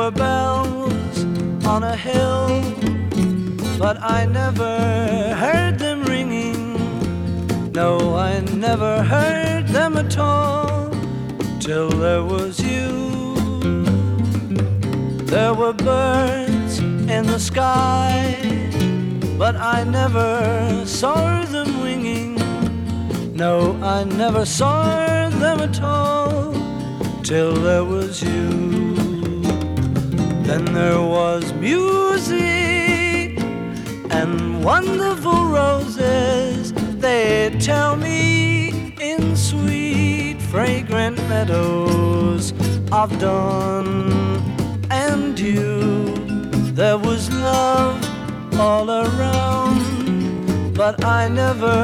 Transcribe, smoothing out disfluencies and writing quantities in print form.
were bells on a hill, but I never heard them ringing. No, I never heard them at all, till there was you. There were birds in the sky, but I never saw them winging. No, I never saw them at all, till there was you. Then there was music and wonderful roses, they tell me, in sweet fragrant meadows of dawn and dew. There was love all around, but I never